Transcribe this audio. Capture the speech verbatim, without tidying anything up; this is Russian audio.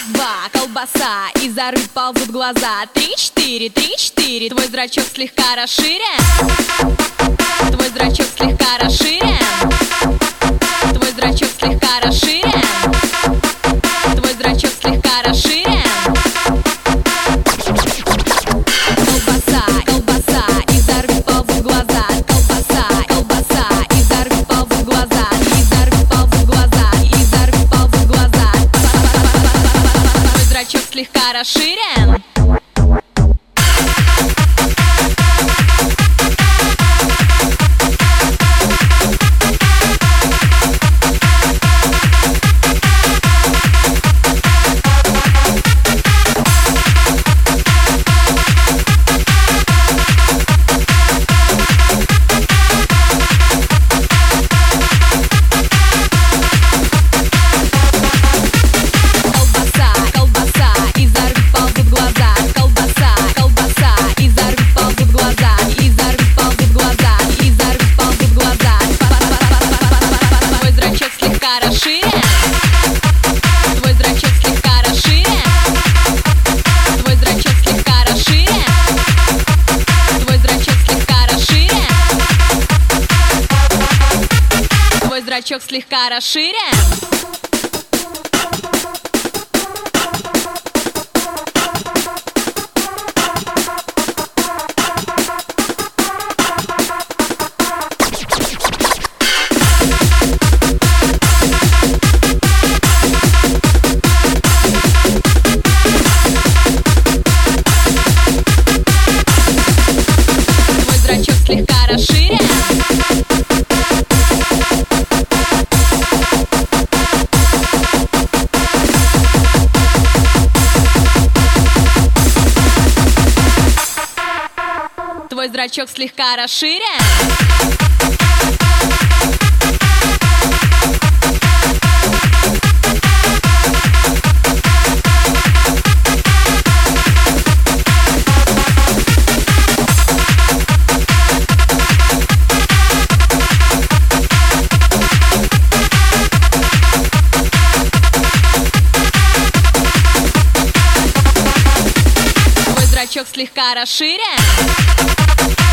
два, колбаса, изо рыб ползут глаза. Три-четыре, три-четыре, твой зрачок слегка расширен. Твой зрачок слегка расширен. Твой зрачок слегка расширен. Твой зрачок слегка расширен. Колбаса, колбаса, изо рыб ползут глаза. Колбаса, колбаса, изо рыб ползут глаза. Изо рыб ползут глаза, изо рыб ползут глаза. Твой зрачок слегка расширен. Зрачок слегка расширен. Твой зрачок слегка расширен. Твой зрачок слегка расширен. Твой зрачок слегка расширен.